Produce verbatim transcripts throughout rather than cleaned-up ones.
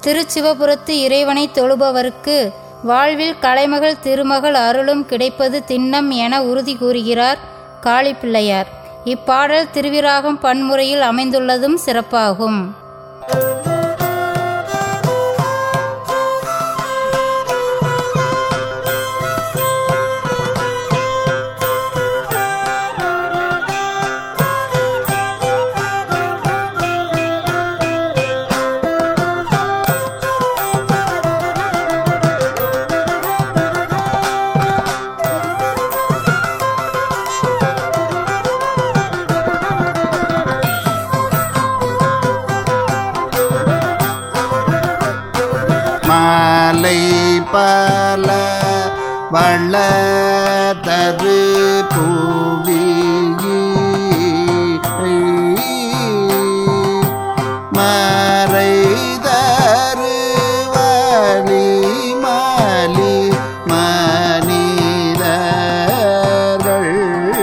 திருச்சிவபுரத்து இறைவனை தொழுபவருக்கு வாழ்வில் கலைமகள் திருமகள் அருளும் கிடைப்பது திண்ணம் என உறுதி கூறுகிறார் காளிப்பிள்ளையார். இப்பாடல் திருவிராகம் பன்முறையில் அமைந்துள்ளதும் சிறப்பாகும். மாலை பல வளர்த்தது பூவி மறைதரு வழி மாலி மனிதர்கள்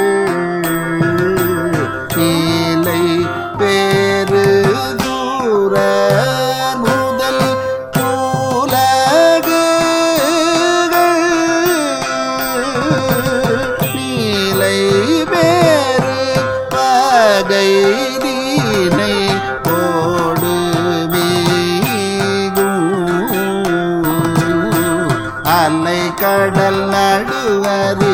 நீலை பேரு தூர கைதீனை போடு அலை கடல் நடுவரி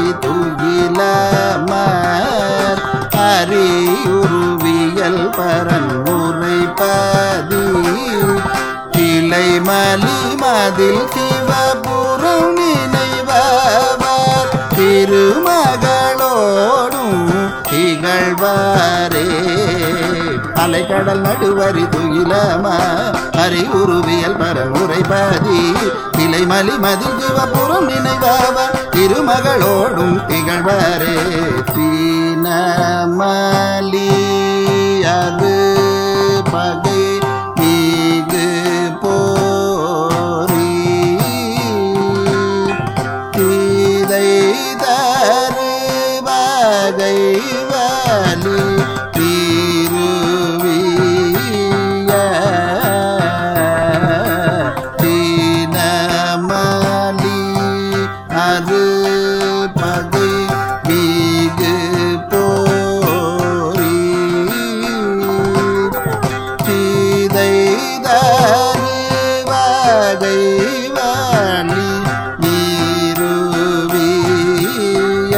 துகிலமர் அறியுருவியல் பரன் உரைப்பதி கிளை மலி மதில் சிவபுரம் நினைவார் திருமகளோடும் திகழ்வாரே. அலைக்கடல் நடுவரி துயிலம அறிவுருவியல் பரமுறைபதி கிளை மலி மதில் சிவபுரம் நினைவாவர் திருமகளோடும் திகழ்வாரே. சீனமலி அது பகை மீது போரி தீதை தரு வகை வலி தீருவிய தீனமலி அது பகை மீது போரி தீதை தரு வகை வலி நீருவிய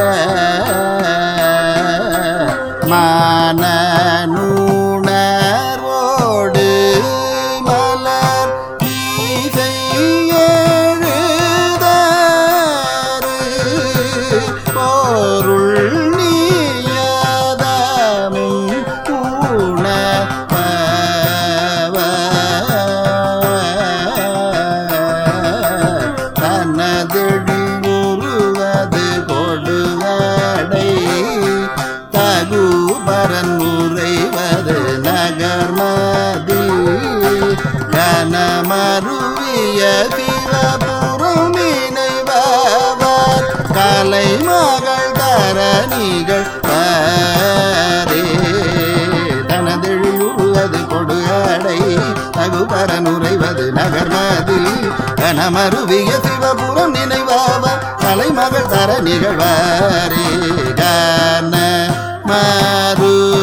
மானூணர்வோடு மலர் ஈசை எழுதாறு பொருள் நீயதமும் உணவ தனதெடி உருவது கொடுவடை தகுபரன் உரைவது நகர்மதி கனமருவிய சிவபுரம் நினைவார் கலை மகள் தரணிகள் பாரே தனதெழுவது கொடுஅடை தகுபரன் உரைவது நகர்மதி கனமருவிய சிவபுரம் நினைவார் கலை மகள் தரணிகள் வாரே கன மரு